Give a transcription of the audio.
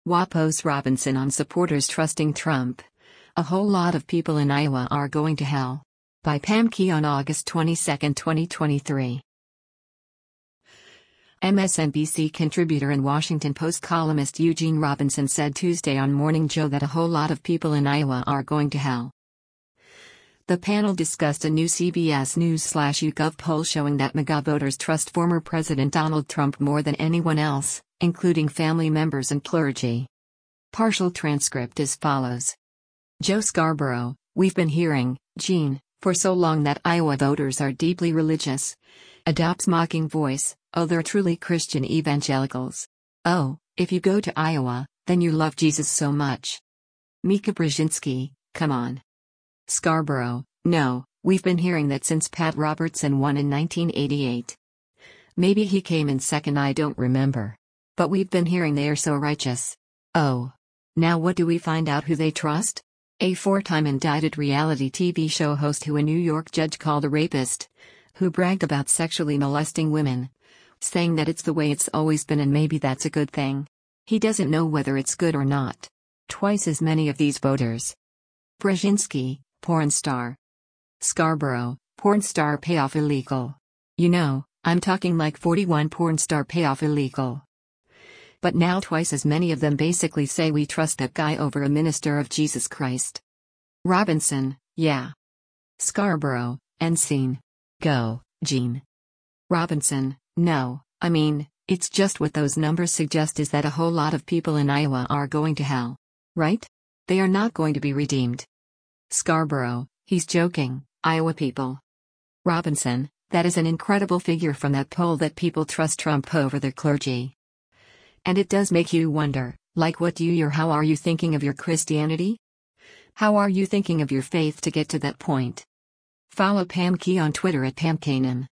WAPO's Robinson on supporters trusting Trump. A whole lot of people in Iowa are going to hell. By Pam Key on August 22, 2023. MSNBC contributor and Washington Post columnist Eugene Robinson said Tuesday on Morning Joe that a whole lot of people in Iowa are going to hell. The panel discussed a new CBS News/YouGov poll showing that MAGA voters trust former President Donald Trump more than anyone else, including family members and clergy. Partial transcript as follows. Joe Scarborough, we've been hearing, Gene, for so long that Iowa voters are deeply religious. Adopts mocking voice, oh, they're truly Christian evangelicals. Oh, if you go to Iowa, then you love Jesus so much. Mika Brzezinski, come on. Scarborough, no, we've been hearing that since Pat Robertson won in 1988. Maybe he came in second, I don't remember. But we've been hearing they are so righteous. Oh. Now what do we find out who they trust? A four-time indicted reality TV show host who a New York judge called a rapist, who bragged about sexually molesting women, saying that it's the way it's always been and maybe that's a good thing. He doesn't know whether it's good or not. Twice as many of these voters. Brzezinski, porn star. Scarborough, porn star payoff illegal. You know, I'm talking like 41 porn star payoff illegal. But now twice as many of them basically say we trust that guy over a minister of Jesus Christ. Robinson, yeah. Scarborough, end scene. Go, Gene. Robinson, no, I mean, it's just what those numbers suggest is that a whole lot of people in Iowa are going to hell. Right? They are not going to be redeemed. Scarborough, he's joking, Iowa people. Robinson, that is an incredible figure from that poll that people trust Trump over their clergy. And it does make you wonder, like what do you or how are you thinking of your Christianity? How are you thinking of your faith to get to that point? Follow Pam Key on Twitter at PamKanan.